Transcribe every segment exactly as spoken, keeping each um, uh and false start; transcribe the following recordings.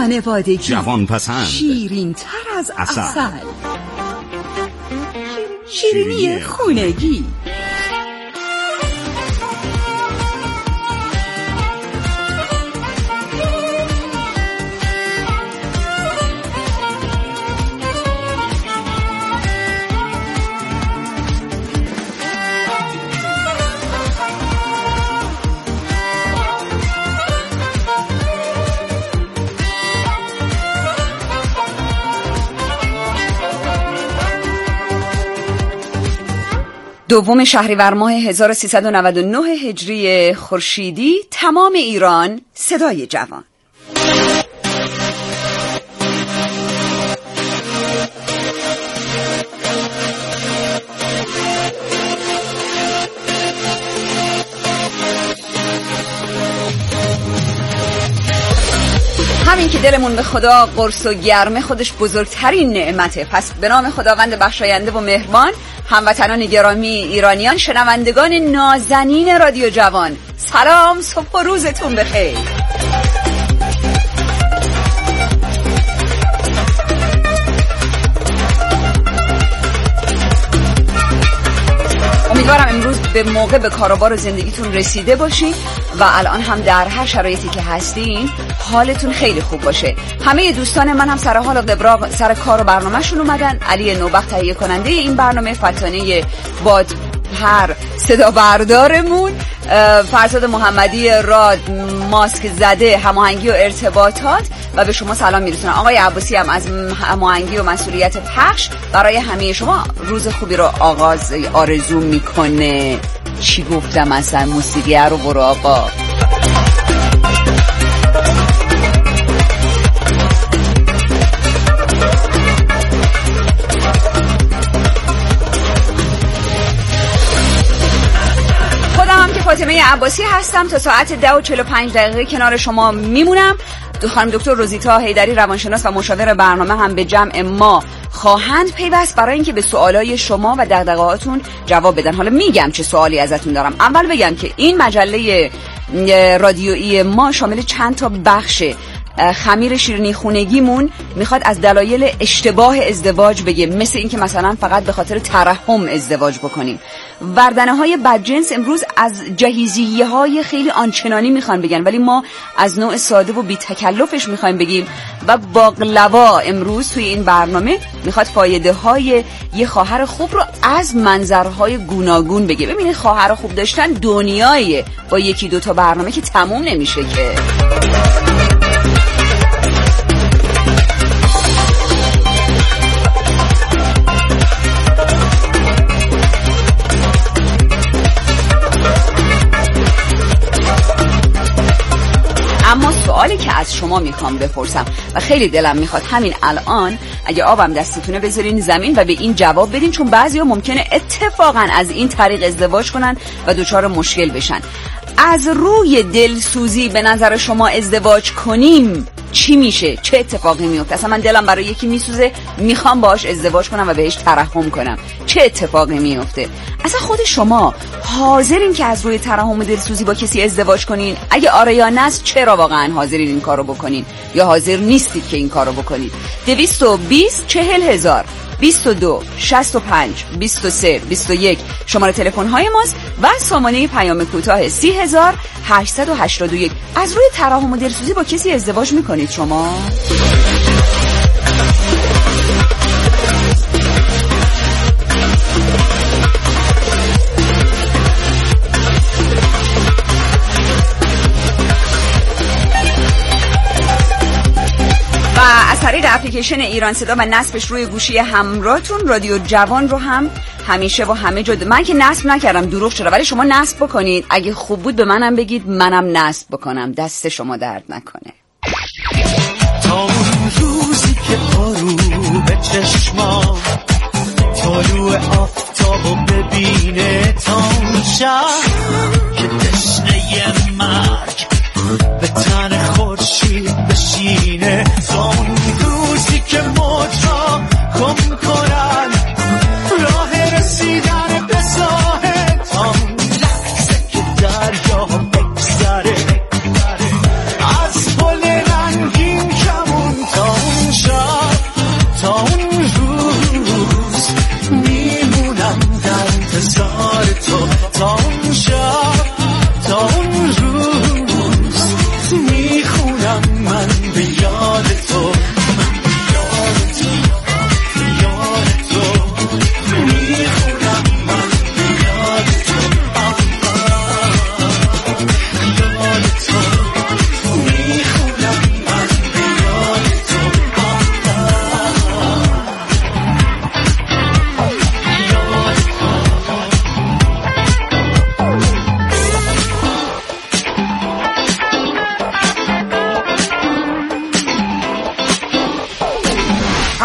خانوادگی، جوان پسند، شیرین تر از عسل، شیرینی خونگی. دوم شهریور ماه هزار و سیصد و نود و نه هجری خورشیدی، تمام ایران صدای جوان. همین که دلمون به خدا قرص و گرمه خودش بزرگترین نعمته. پس به نام خداوند بخشاینده و مهربان، هموطنان گرامی ایرانیان، شنوندگان نازنین رادیو جوان، سلام، صبح و روزتون بخیر. امیدوارم امروز به موقع به کاروبار و زندگیتون رسیده باشین و الان هم در هر شرایطی که هستین حالتون خیلی خوب باشه. همه دوستان من هم سر حال و قبراق سر کار و برنامه‌شون اومدن. علی نوبخت تهیه کننده این برنامه، فتانه باد هر صدا بردارمون، فرزاد محمدی راد ماسک زده هماهنگی و ارتباطات، و به شما سلام میرسونم. آقای عباسی هم از هماهنگی و مسئولیت پخش برای همه شما روز خوبی رو آغاز آرزو میکنه. چی گفتم اصلا؟ موسیقی رو برو آقا. فاطمه عباسی هستم. تا ساعت ده و چهل و پنج دقیقه کنار شما میمونم. دو خانم دکتر روزیتا حیدری روانشناس و مشاور برنامه هم به جمع ما خواهند پیوست برای اینکه به سوالای شما و دغدغه‌هاتون جواب بدن. حالا میگم چه سوالی ازتون دارم. اول بگم که این مجله رادیویی ما شامل چند تا بخشه. خمیر شیرینی خونگیمون میخواد از دلایل اشتباه ازدواج بگه، مثل اینکه مثلا فقط به خاطر ترحم ازدواج بکنیم. وردنه های بدجنس امروز از جهیزیه های خیلی آنچنانی میخوان بگن، ولی ما از نوع ساده و بی تکلفش میخوایم بگیم. و باقلوا امروز توی این برنامه میخواد فایده های یه خواهر خوب رو از منظرهای گوناگون بگه. ببینید خواهر خوب داشتن دنیایه، با یکی دوتا برنامه که تموم نمیشه که. اما سوالی که از شما میخوام بپرسم و خیلی دلم میخواد همین الان اگه آبم دستتونه بذارین زمین و به این جواب بدین، چون بعضیا ممکنه اتفاقا از این طریق ازدواج کنن و دچار مشکل بشن. از روی دلسوزی به نظر شما ازدواج کنیم چی میشه؟ چه اتفاقی میفته؟ اصلا من دلم برای یکی میسوزه، میخوام باهاش ازدواج کنم و بهش ترحم کنم، چه اتفاقی میفته؟ اصلا خود شما حاضرین که از روی ترحم و دلسوزی با کسی ازدواج کنین؟ اگه آره یا نه، چرا واقعا حاضرین این کارو بکنین؟ یا حاضر نیستید که این کارو بکنید؟ دویست و بیست چهل هزار، بیست و دو شصت و پنج بیست و سه بیست و یک شماره تلفن های ماست و سامانه پیام کوتاه سی هزار هشتصد و هشتاد و یک. از روی ترحم و دلسوزی با کسی ازدواج میکنید شما؟ و از طریق اپلیکیشن ایران صدا و نصبش روی گوشی همراهتون رادیو جوان رو هم همیشه و همه جا، من که نصب نکردم دروغ چرا، ولی شما نصب بکنید. اگه خوب بود به منم بگید، منم نصب بکنم. دست شما درد نکنه. تا اون روزی که پارو به چشما طلوع آفتابو ببینه، تا اون شب که تشنه مرگ به تن خورشید بشینه، تا اون روزی که موجا گم کنن راه رسیدن به ساحل، تا اون لحظه که دریا بگذره از پل رنگین کمون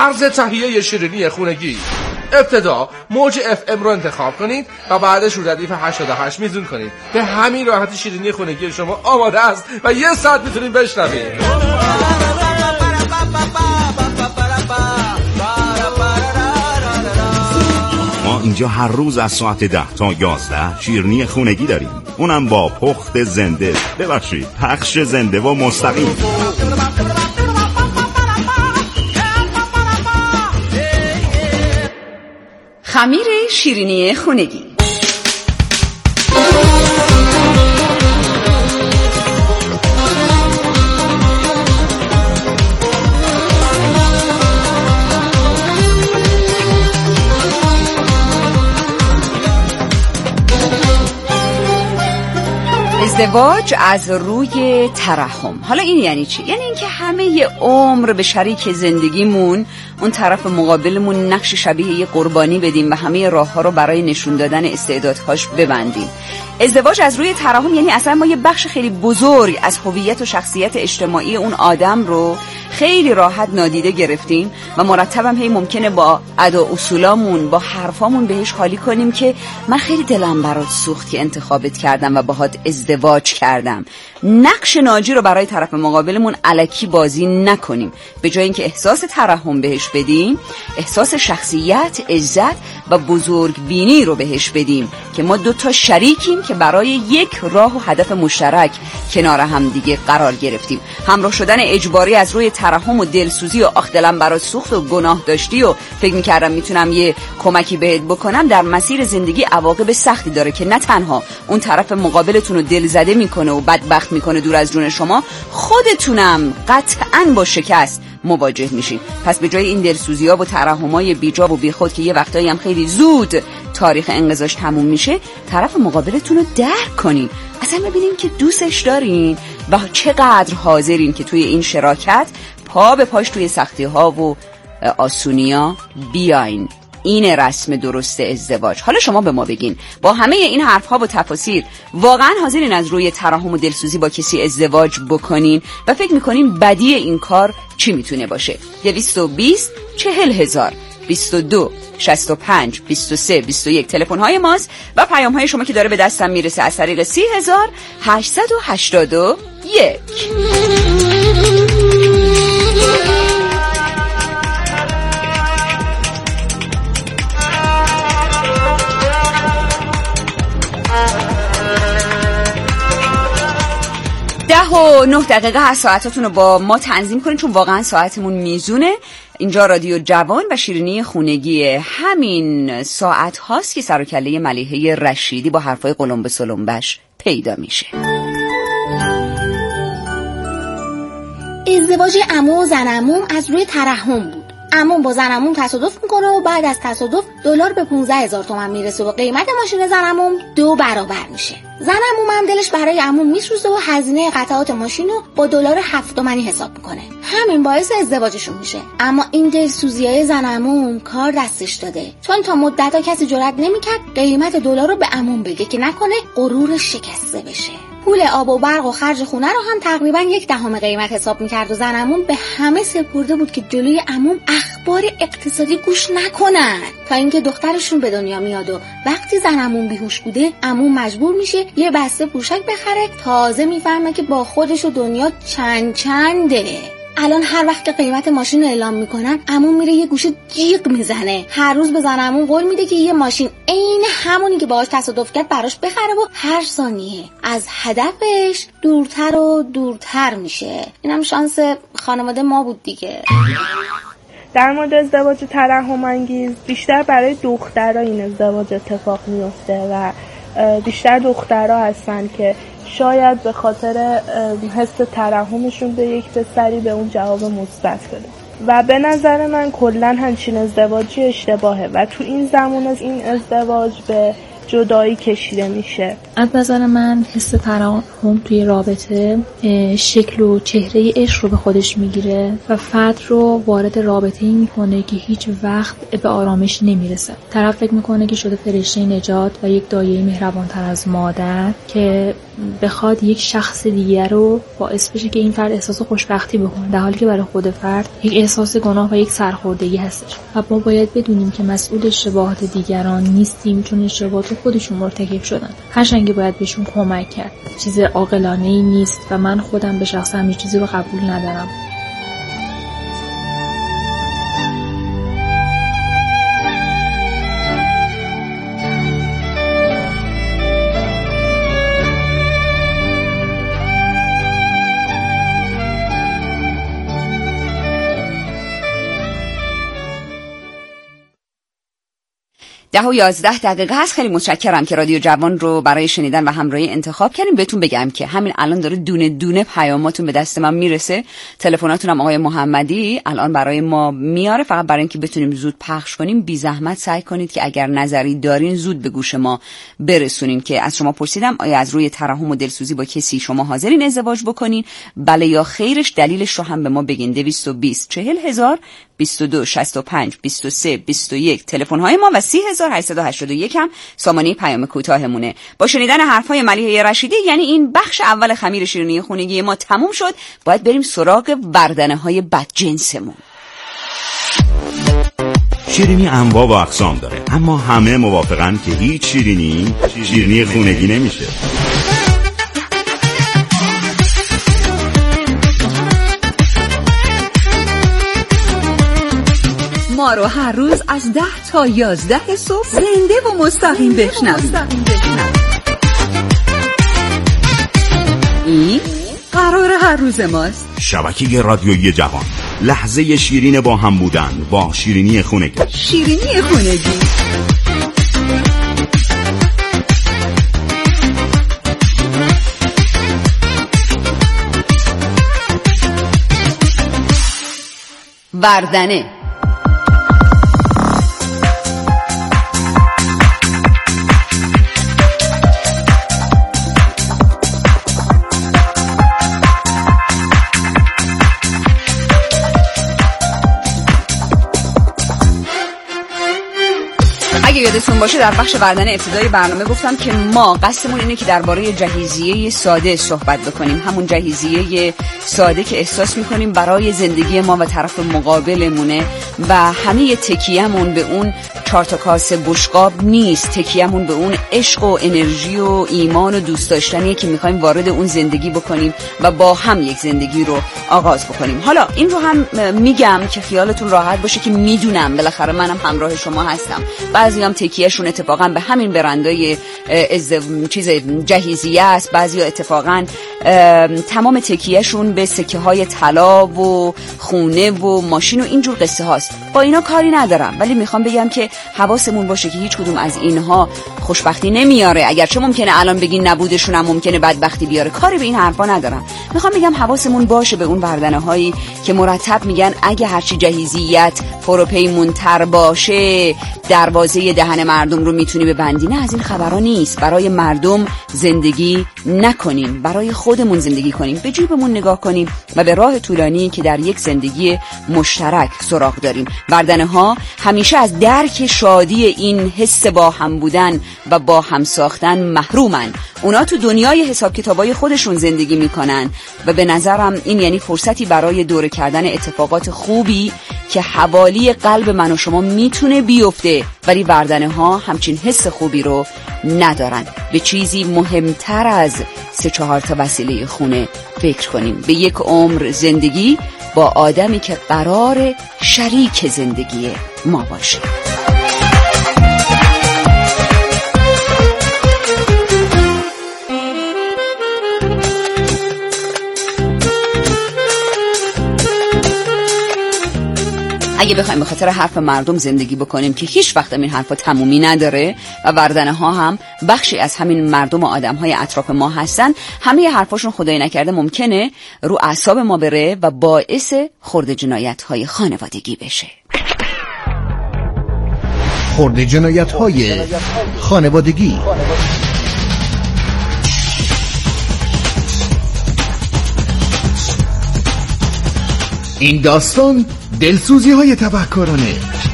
طرز تهیه شیرینی خونگی. ابتدا موج اف ام رو انتخاب کنید و بعدش رو ردیف هشتاد و هشت میزون کنید. به همین راحتی شیرینی خونگی شما آماده است و یه ساعت میتونید بشنوید. ما اینجا هر روز از ساعت ده تا یازده شیرینی خونگی داریم، اونم با پخت زنده، ببخشید پخش زنده و مستقیم. خمیر شیرینی خونگی. ازدواج از روی ترحم. حالا این یعنی چی؟ یعنی اینکه همه ی عمر به شریک زندگیمون، اون طرف مقابلمون، نقش شبیه یه قربانی بدیم و همه راه‌ها رو برای نشون دادن استعدادهاش ببندیم. ازدواج از روی ترحم یعنی اصلا ما یه بخش خیلی بزرگ از هویت و شخصیت اجتماعی اون آدم رو خیلی راحت نادیده گرفتیم و مرتبم هی ممکنه با ادا اصولامون، با حرفامون بهش حالی کنیم که من خیلی دلم برات سوخت که انتخابت کردم و باهات ازدواج کردم. نقش ناجی رو برای طرف مقابلمون الکی بازی نکنیم. به جای اینکه احساس ترحم بهش بدیم، احساس شخصیت، عزت و بزرگبینی رو بهش بدیم که ما دو تا شریکیم که برای یک راه و هدف مشترک کنار هم دیگه قرار گرفتیم. همراه شدن اجباری از روی ترحم و دلسوزی و آخ دلم برات سوخت و گناه داشتی و فکر می‌کردم میتونم یه کمکی بهت بکنم، در مسیر زندگی عواقب سختی داره که نه تنها اون طرف مقابلتون رو دلزده میکنه و بدبخت میکنه دور از جون شما، خودتونم قطعاً با شکست مواجه میشین. پس به جای این دلسوزی‌ها و ترحم‌های بیجا و بیخود که یه وقتایی هم خیلی زود تاریخ انقضاش تموم میشه، طرف مقابلتون رو درک کنین، اصلا ببینین که دوستش دارین و چقدر حاضرین که توی این شراکت پا به پاش توی سختی‌ها و آسونی‌ها بیاین. این رسم درست ازدواج. حالا شما به ما بگین، با همه این حرفها و تفاسیر واقعا حاضرین از روی ترحم و دلسوزی با کسی ازدواج بکنین و فکر میکنین بدی این کار چی میتونه باشه؟ دویست و بیست چهل هزار بیست و دو شصت و پنج بیست و سه بیست و یک تلفن های ماست و پیام های شما که داره به دستم میرسه از طریق سی هزار هشتصد و هشتاد و یک. ده و نه دقیقه هر ساعتاتون رو با ما تنظیم کنین، چون واقعا ساعتمون میزونه. اینجا رادیو جوان و شیرینی خونگی. همین ساعت هاست که سر و کله ملیحه رشیدی با حرفای قلمبه سلمبش پیدا میشه. ازدواج عمو و زن عموم از روی ترحم بود. عموم با زن عموم تصادف میکنه و بعد از تصادف دلار به پانزده هزار تومان میرسه و قیمت ماشین زن عموم دو برابر میشه. زن عموم هم دلش برای عموم میسوزه و هزینه قطعات ماشین رو با دلار هفت تومانی حساب میکنه. همین باعث ازدواجشون میشه. اما این دلسوزیای زن عموم کار دستش داده، چون تا مدت‌ها کسی جرئت نمیکرد قیمت دلار رو به عموم بگه که نکنه غرورش شکسته بشه. پول آب و برق و خرج خونه رو هم تقریبا یک دهم قیمت حساب میکرد و زن عموم به همه سپرده بود که جلوی عموم اخبار اقتصادی گوش نکنن، تا اینکه دخترشون به دنیا میاد و وقتی زن عموم بیهوش بوده عموم مجبور میشه یه بسته پوشک بخره. تازه میفهمه که با خودش و دنیا چند چنده. الان هر وقت که قیمت ماشین رو اعلام میکنن عموم میره یه گوشه جیغ میزنه. هر روز به زن عموم قول میده که یه ماشین عین همونی که باهاش تصادف کرد براش بخره و هر ثانیه از هدفش دورتر و دورتر میشه. اینم شانس خانواده ما بود دیگه. در مورد ازدواج ترحم انگیز بیشتر برای دخترها این ازدواج اتفاق میفته و بیشتر دخترها هستن که شاید به خاطر حس ترحمشون به یک پسری به اون جواب مثبت بده و به نظر من کلا همچین ازدواجی اشتباهه و تو این زمان از این ازدواج به جدایی کشیده میشه. از نظر من حس ترحم توی رابطه شکل و چهره عشق رو به خودش میگیره و فرد رو وارد رابطه‌ای میکنه که هیچ وقت به آرامش نمیرسه. طرف فکر میکنه که شده فرشته نجات و یک دایه مهربانتر از مادر که بخواد یک شخص دیگر رو باعث بشه که این فرد احساس خوشبختی بکنه، در حالی که برای خود فرد یک احساس گناه و یک سرخوردگی هستش. و ما باید بدونیم که مسئول اشتباهات دیگران نیستیم، چون اشتباهات خودشون مرتکب شدن. هرچند که باید بهشون کمک کرد. چیز عاقلانه‌ای نیست و من خودم به شخصه همین چیزی رو قبول ندارم. ده و یازده دقیقه هست. خیلی متشکرم که رادیو جوان رو برای شنیدن و همراهی انتخاب کردیم. بهتون بگم که همین الان داره دونه دونه پیاماتون به دست من میرسه. تلفناتون هم آقای محمدی الان برای ما میاره. فقط برای اینکه بتونیم زود پخش کنیم بی زحمت سعی کنید که اگر نظری دارین زود به گوش ما برسونین. که از شما پرسیدم آیا از روی ترحم و دلسوزی با کسی شما حاضرین ازدواج بکنین؟ بله یا خیرش؟ دلیلش رو هم به ما بگین. دویست و بیست چهل هزار بیست و دو شصت و پنج بیست و سه بیست و یک تلفن های ما و سی هزار هشتصد و هشتاد و یک هم سامانه پیام کوتاهمونه. با شنیدن حرفای ملیحه رشیدی، یعنی این بخش اول خمیر شیرینی خونگی ما تموم شد، باید بریم سراغ وردنه های بدجنسمون. شیرینی انواع و اقسام داره، اما همه موافقن که هیچ شیرینی شیرینی خونگی نمیشه. ما رو هر روز از ده تا یازده صبح زنده و مستقیم بشنوید. این قرار هر روز ماست. شبکه رادیویی جوان، لحظه شیرین با هم بودن با شیرینی خونگی. شیرینی خونگی وردنه. اگه یادتون باشه در بخش وردن ابتدای برنامه گفتم که ما قصدمون اینه که درباره جهیزیه ساده صحبت بکنیم. همون جهیزیه ساده که احساس میکنیم برای زندگی ما و طرف مقابلمونه و همه تکیه‌مون به اون چهار تا کاسه بشقاب نیست. تکیه‌مون به اون عشق و انرژی و ایمان و دوست داشتنیه که میخوایم وارد اون زندگی بکنیم و با هم یک زندگی رو آغاز بکنیم. حالا این رو هم میگم که خیالتون راحت باشه که میدونم بالاخره منم همراه شما هستم. بعضی هم تکیهشون اتفاقا به همین برندای چیز جهیزیه است، بعضی ها اتفاقا تمام تکیهشون به سکه های طلا و خونه و ماشین و اینجور قصه هاست. با اینا کاری ندارم، ولی میخوام بگم که حواسمون باشه که هیچ کدوم از اینها خوشبختی نمیاره. اگرچه ممکنه الان بگین نبودشون هم ممکنه بدبختی بیاره، کاری به این حرفا ندارم. میخوام بگم حواسمون باشه به اون وردنه هایی که مرتب میگن اگه هرچی جهیزیت پروپیمونتر باشه دروازه دهن مردم رو میتونی ببندی. نه، از این خبرها نیست. برای مردم زندگی نکنیم، برای خودمون زندگی کنیم، به جیبمون نگاه کنیم و به راه طولانی که در یک زندگی مشترک سراغ داریم. وردنه ها همیشه از درک شادی این حس با هم بودن و با هم ساختن محرومن. اونا تو دنیای حساب کتابای خودشون زندگی میکنن و به نظرم این یعنی فرصتی برای دوره کردن اتفاقات خوبی که حوالی قلب من و شما میتونه بیفته، ولی وردنه ها همچین حس خوبی رو ندارن. به چیزی مهمتر از سه چهار تا وسیله خونه فکر کنیم، به یک عمر زندگی با آدمی که قرار شریک زندگی ما باشه. اگه بخوایم به خاطر حرف مردم زندگی بکنیم که هیچ وقت این حرفا تمومی نداره و وردنه ها هم بخشی از همین مردم و آدم های اطراف ما هستن، همه حرفاشون خدای نکرده ممکنه رو اعصاب ما بره و باعث خرد جنایت های خانوادگی بشه. خرد جنایت‌های خانوادگی. این داستان دلسوزی‌های تبهکارانه.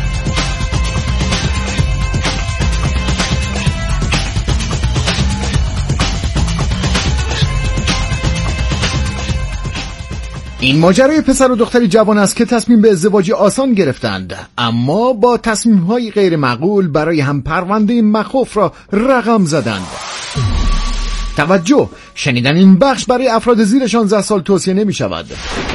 این ماجرای پسر و دختری جوان است که تصمیم به ازدواج آسان گرفتند، اما با تصمیم‌های غیر معقول برای هم پرونده مخوف را رقم زدند. توجه، شنیدن این بخش برای افراد زیر شانزده سال توصیه نمی شود.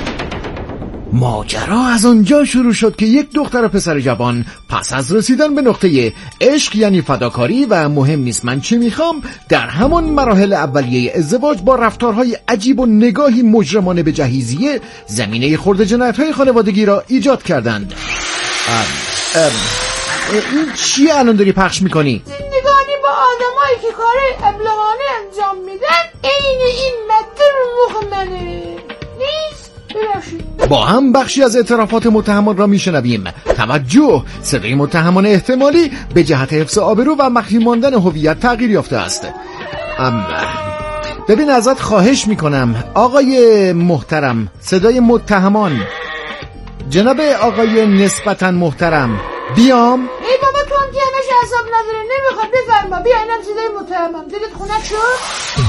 ماجرا از آنجا شروع شد که یک دختر و پسر جوان پس از رسیدن به نقطه عشق یعنی فداکاری و مهم نیست من چه میخوام، در همان مراحل اولیه ازدواج با رفتارهای عجیب و نگاهی مجرمانه به جهیزیه زمینه خرد جنایت‌های خانوادگی را ایجاد کردند. ام ام این چیه الان داری پخش میکنی؟ زندگانی با آدمایی که کار ابلهانه انجام میدن این این مده رو مخ منه نیست. با هم بخشی از اعترافات متهمان را میشنویم. توجه، صدای متهمان احتمالی به جهت حفظ آبرو و مخفی ماندن هویت تغییر یافته است. ام ببین ازت خواهش میکنم آقای محترم، صدای متهمان، جناب آقای نسبتا محترم، بیام. ای بابا تو هم که همش حساب نداره نمیخواد بفرما، بیا اینم صدای متهمم. دلت خونت شد؟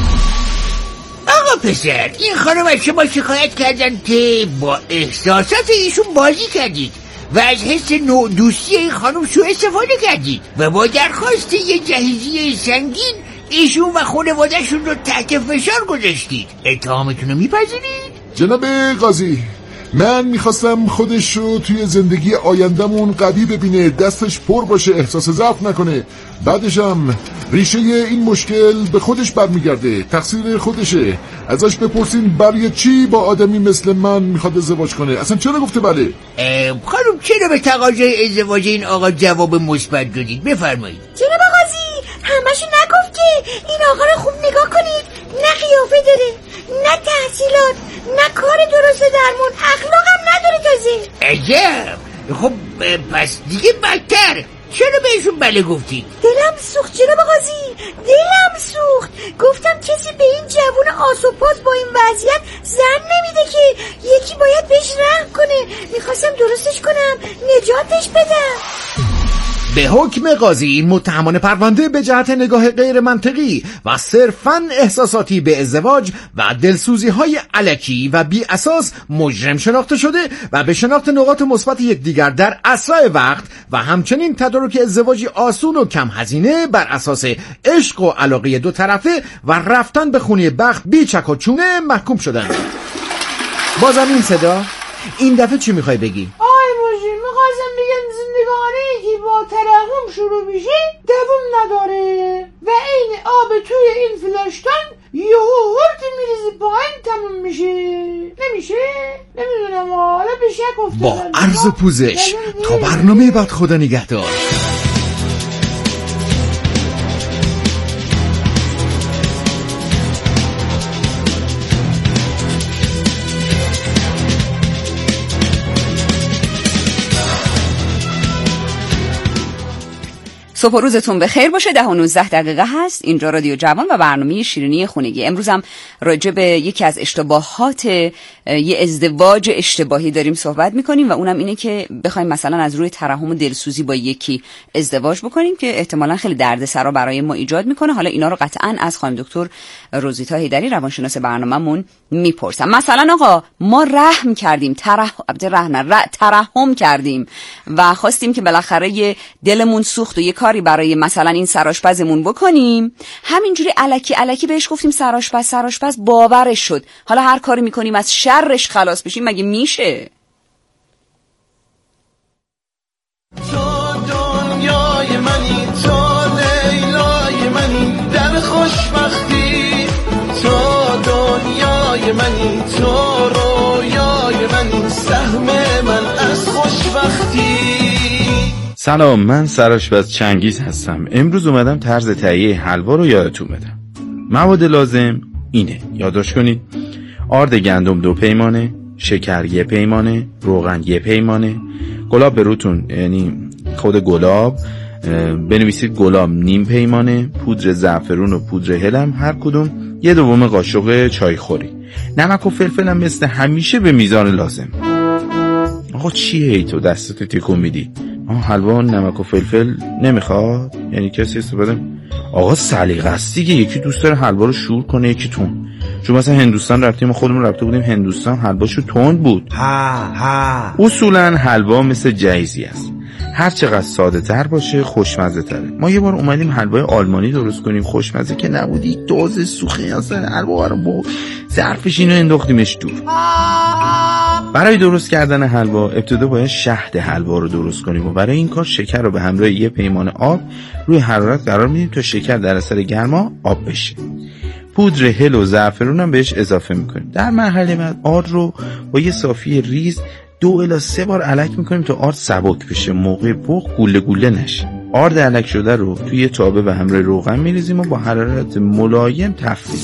آقا پسر، این خانم از شما شکایت کردن که با احساسات ایشون بازی کردید و از حس نوع دوستی این خانم سوء استفاده کردید و با درخواست یه جهیزیه سنگین ایشون و خانواده‌شون رو تحت فشار گذاشتید. اتهامتون رو میپذیرید؟ جناب قاضی، من میخواستم خودش رو توی زندگی آیندمون قوی ببینه، دستش پر باشه، احساس ضعف نکنه. بعدشم ریشه این مشکل به خودش برمیگرده، تقصیر خودشه. ازش بپرسین برای چی با آدمی مثل من میخواد ازدواج کنه، اصلا چرا گفته بله؟ خانم چرا به تقاضای ازدواج این آقا جواب مثبت دادید؟ بفرمایید. جناب قاضی، همشو نگفت که این آقا رو خوب نگاه کنید، نه قیافه داره، نه تحصیلات، نه کار درست درمون، اخلاقم نداره تازه. عجب، خب پس دیگه بدتر. چرا بهشون بله گفتید؟ دلم سوخت جناب قاضی، دلم سوخت. گفتم کسی به این جوون آسوپاس با این وضعیت زن نمیده که یکی باید بهش رحم کنه. میخواستم درستش کنم، نجاتش بدم. به حکم قاضی متهمان پرونده به جهت نگاه غیر منطقی و صرفاً احساساتی به ازدواج و دلسوزی های الکی و بی اساس مجرم شناخته شده و به شناخت نقاط مثبت یکدیگر در اسرع وقت و همچنین تدارک ازدواجی آسون و کم هزینه بر اساس عشق و علاقه دو طرفه و رفتن به خونی بخت بی چک و چونه محکوم شدند. بازم این صدا، این دفعه چی میخوای بگی؟ آی موجی، میخواستم بگم زندگانی که با ترحم شروع میشه دوام نداره و این آب توی این فلاشتان یهو هرت میریزی پایین تموم میشه. نمیشه؟ نمیدونم، حالا به شک افتادم. با عرض و پوزش تا برنامه بعد، خدا نگهدار. صبح و روزتون بخیر باشه. ده و نوزده دقیقه هست. اینجا رادیو جوان و برنامه شیرینی خونگی. امروز هم راجع به یکی از اشتباهات یه ازدواج اشتباهی داریم صحبت میکنیم و اونم اینه که بخوایم مثلا از روی ترحم و دلسوزی با یکی ازدواج بکنیم که احتمالاً خیلی دردسرا برای ما ایجاد میکنه. حالا اینا رو قطعاً از خانم دکتر روزیتا هیدری روانشناس برنامه‌مون میپرسم. مثلا آقا ما رحم کردیم، ترحم رحم ترحم کردیم و خواستیم که بالاخره دلمون سوخت و یه کاری برای مثلا این سرآشپزمون بکنیم، همینجوری الکی الکی بهش گفتیم سرآشپز سرآشپز، باورش شد. حالا هر کاری میکنیم از شرش خلاص بشیم، مگه میشه؟ تو دنیای منی، تو لیلای منی، در خوشبختی تو دنیای منی، تو رویای منی، سهم من از خوشبختی. سلام، من سرآشپز چنگیز هستم. امروز اومدم طرز تهیه حلوا رو یادتون بدم. مواد لازم اینه، یادداشت کنید: آرد گندم دو پیمانه، شکر یه پیمانه، روغن یه پیمانه، گلاب به روتون یعنی خود گلاب، بنویسید گلاب نیم پیمانه، پودر زعفرون و پودر هلم هر کدوم یه دوم قاشق چای خوری. نمک و فلفل هم مثل همیشه به میزان لازم. آقا چیه ای تو دستتو تکون میدی؟ آه حلوا نمک و فلفل نمیخواد؟ یعنی کسی استفاده؟ آقا سلیقه است دیگه، یکی دوست داره حلوا رو شور کنه یکی تون. چون مثلا هندوستان رفتیم، خودمون رفته بودیم هندوستان، حلواشو تند بود. ها ها. اصولا حلوا مثل جیزی است، هر چقدر ساده تر باشه خوشمزه تره. ما یه بار اومدیم حلوای آلمانی درست کنیم، خوشمزه که نبودی، دوز سوخه اصلا حلوا رو با ظرفش اینو انداختیمش دور. برای درست کردن حلوا ابتدا باید شهد حلوا رو درست کنیم و برای این کار شکر رو به همراه یه پیمانه آب روی حرارت قرار میدیم تا شکر در اثر گرما آب بشه. پودر هل و زعفرون هم بهش اضافه میکنیم. در مرحله بعد آرد رو با یه صافی ریز دو الی سه بار الک میکنیم تا آرد سبک بشه، موقع پخت گوله گوله نشه. آرد الک شده رو توی تابه به همراه روغن میریزیم و با حرارت ملایم تفریک.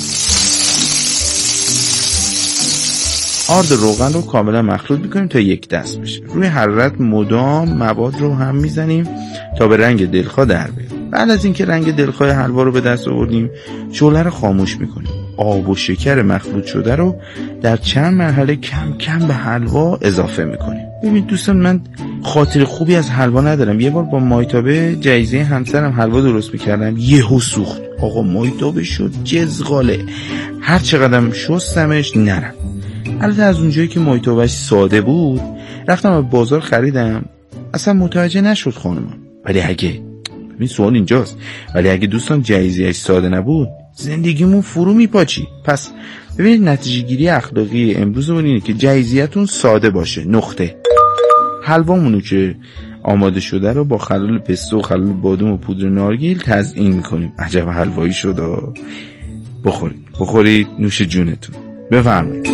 آرد روغن رو کاملا مخلوط میکنیم تا یک دست بشه. روی حرارت مدام مواد رو هم میزنیم تا به رنگ دلخواه در بیاد. بعد از اینکه رنگ دلخواه حلوا رو به دست آوردیم، شعله رو خاموش میکنیم. آب و شکر مخلوط شده رو در چند مرحله کم کم به حلوا اضافه میکنیم. ببین دوستان، من خاطر خوبی از حلوا ندارم. یه بار با مایتابه جایزه همسرم حلوا درست میکردم، یهو سوخت. آقا مایتابه شد جزغاله، هر چقدرم شستمش نرم. البته از اونجایی که مایتابهش ساده بود رفتم به بازار خریدم، اصلا متوجه نشد خانمم. ولی اگه ببین سوال اینجاست، ولی اگه دوستان جایزه‌اش ساده نبود زندگیمون فرو میپاچی. پس ببینید نتیجه گیری اخلاقی امروزمون اینه که جایزیتون ساده باشه، نقطه. حلوامونو که آماده شده رو با خلال پستو و خلال بادام و پودر نارگیل تزیین میکنیم. عجب حلوایی شده. بخورید بخورید نوش جونتون. بفرمایید.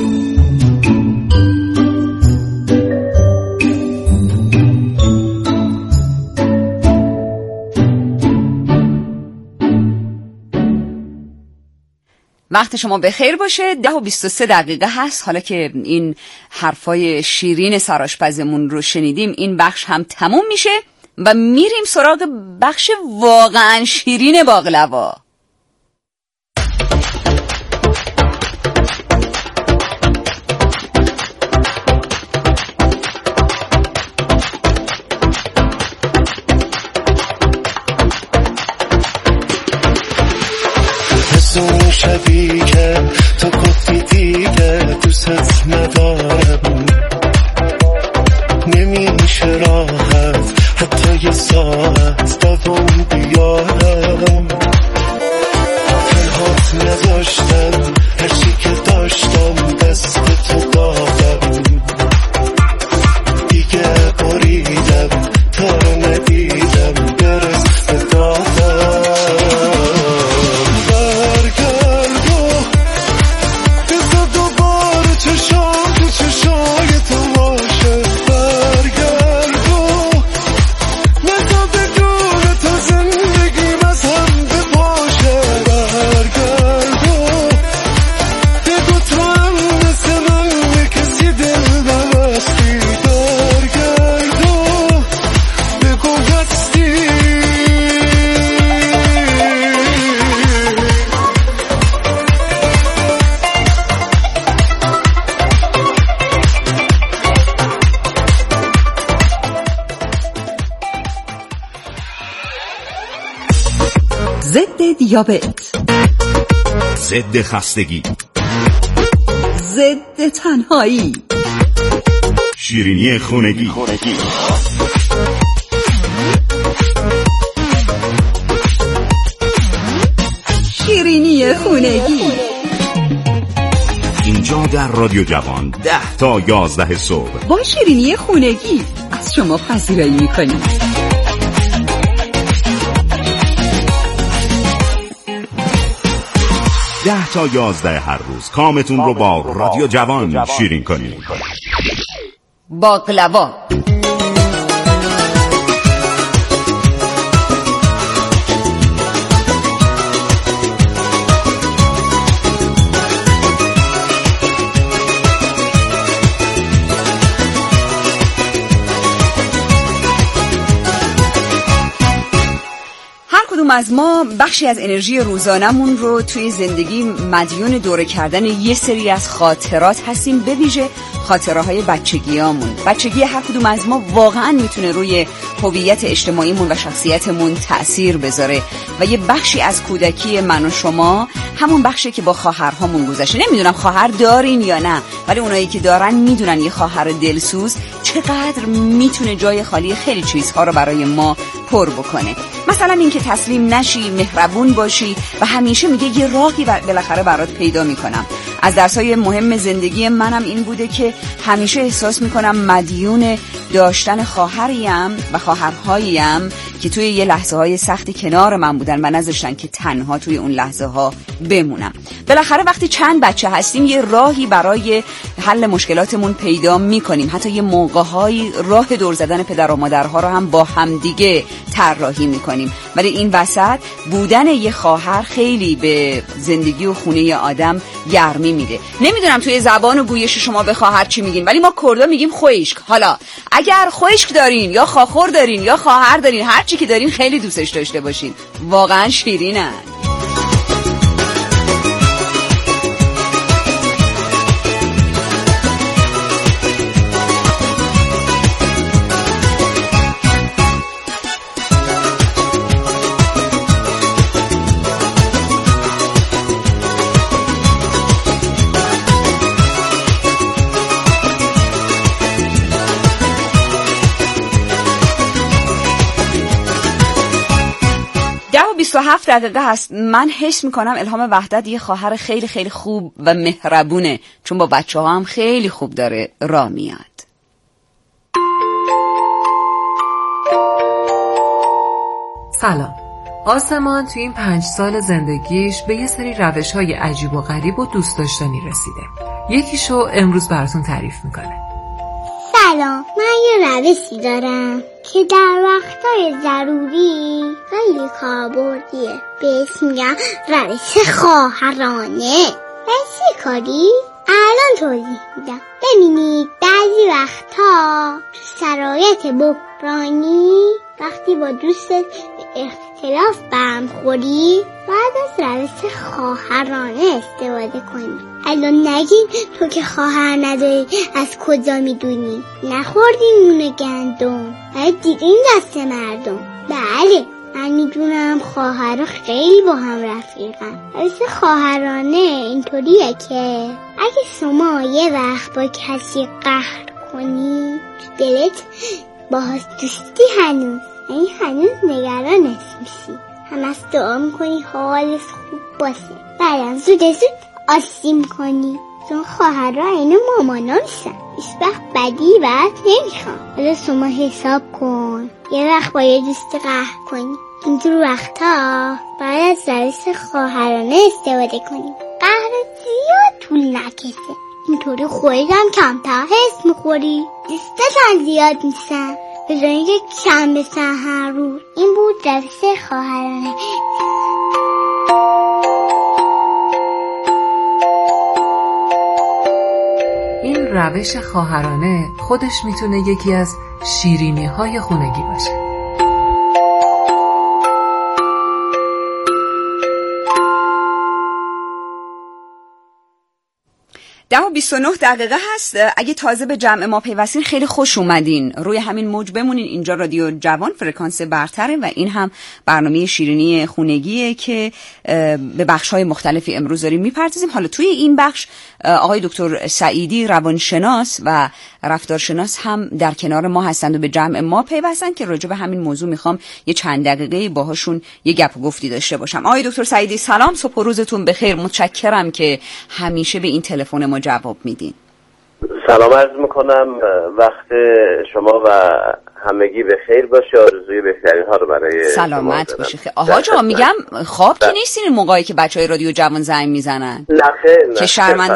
وقت شما بخیر باشه. ده و بیست و سه دقیقه هست. حالا که این حرفای شیرین سرآشپزمون رو شنیدیم، این بخش هم تموم میشه و میریم سراغ بخش واقعا شیرین باقلوا. اون شبی که تو گفتی دیگه دوست ندارم، نمیشه راحت حتی یه ساعت دوام بیارم. تنهات نذاشتم، هرچی که داشتم دست تو دادم، دیگه بریدم تا رو ندیدم برس به دادم. ضد دیابت، ضد خستگی، ضد تنهایی، شیرینی خونگی، شیرینی خونگی. اینجا در رادیو جوان ده تا یازده صبح با شیرینی خونگی از شما پذیرایی میکنیم. ده تا یازده هر روز کامتون رو با رادیو جوان شیرین کنید. باقلوا. از ما بخشی از انرژی روزانمون رو توی زندگی مدیون دوره کردن یه سری از خاطرات هستیم، به ویژه خاطره های بچگیامون. بچگی هر کدوم از ما واقعا میتونه روی هویت اجتماعیمون و شخصیتمون تأثیر بذاره و یه بخشی از کودکی من و شما همون بخشی که با خواهرهامون گذشته. نمیدونم خواهر دارین یا نه، ولی اونایی که دارن میدونن یه خواهر دلسوز چقدر میتونه جای خالی خیلی چیزها رو برای ما پر بکنه. مثلا اینکه تسلیم نشی، مهربون باشی و همیشه میگه یه راهی بالاخره برات پیدا میکنم. از درسای مهم زندگی منم این بوده که همیشه احساس میکنم مدیون داشتن خواهریم و خواهرهاییم که توی یه لحظه های سختی کنار من بودن و نذاشتن که تنها توی اون لحظه ها بمونم. بالاخره وقتی چند بچه هستیم یه راهی برای حل مشکلاتمون پیدا میکنیم، حتی یه موقع‌های راه دور زدن پدر و مادرها رو هم با همدیگه طراحی میکنیم. ولی این وسط بودن یه خواهر خیلی به زندگی و خونه آدم گرمی میده. نمیدونم توی زبان و گویش شما به خواهر چی میگین، ولی ما کردا میگیم خویشک. حالا اگر خویشک دارین یا خاخور دارین یا خواهر دارین، هر چی که دارین خیلی دوستش داشته باشین، واقعا شیرینن. بیست و هفت دقیقه هست. من حس میکنم الهام وحدت یه خواهر خیلی خیلی خوب و مهربونه، چون با بچه ها هم خیلی خوب داره راه میاد. سلام. آسمان توی این پنج سال زندگیش به یه سری روش های عجیب و غریب و دوست داشتنی رسیده. یکیشو امروز براتون تعریف میکنه. سلام، من یه روشی دارم که در وقتای ضروری خیلی کاربردیه. بهش میگم روش خواهرانه. چی کاری؟ الان توضیح میدم. ببینید بعضی وقتا تو شرایط بحرانی وقتی با دوستت به اختلاف برخوری باید از روش خواهرانه استفاده کنی. الان نگین تو که خواهر نداری از کجا میدونی؟ نخوردین نون گندم باید دیدین دست مردم. بله من میدونم خواهر خیلی با هم رفیقن. روش خواهرانه اینطوریه که اگه شما یه وقت با کسی قهر کنی دلت باهاش دوستی هنوز یعنی هنوز نگرانش میشی، همش دعا میکنی حالش خوب باشه، بعدم زود زود آسیم کنی، چون خواهرها اینو مامانا میشن، هیچ وقت بدی برات نمیخوام. حالا شما حساب کن یه وقت با یه دوست قهر کنی، اینجور وقتا باید از روش خواهرانه استفاده کنی. قهر زیاد طول نکشه، اینطوری خودم کمتر حس میخوری، دوستتان زیاد میشن بذارین که کم بشن هر روز. این بود روش خواهرانه. این روش خواهرانه خودش میتونه یکی از شیرینی های خونگی باشه. ده و بیست و نه دقیقه هست. اگه تازه به جمع ما پیوستین خیلی خوش اومدین. روی همین موج بمونین. اینجا رادیو جوان فرکانس برتره و این هم برنامه شیرینی خونگیه که به بخش‌های مختلفی امروز داریم میپردازیم. حالا توی این بخش آقای دکتر سعیدی روانشناس و رفتارشناس هم در کنار ما هستند و به جمع ما پیوستن که راجع به همین موضوع میخوام یه چند دقیقه باهاشون یه گپ و گفتی داشته باشم. آقای دکتر سعیدی سلام، صبح و روزتون بخیر. متشکرم که همیشه به این تلفن ما جواب میدین. سلام عرض میکنم، وقت شما و همگی به خیر باشه. آرزوی بهترین ها رو برای سلامت باشه. آها جا میگم خواب که نیستین این موقعی که بچهای رادیو جوان زنگ میزنن نه خیر، که شرمنده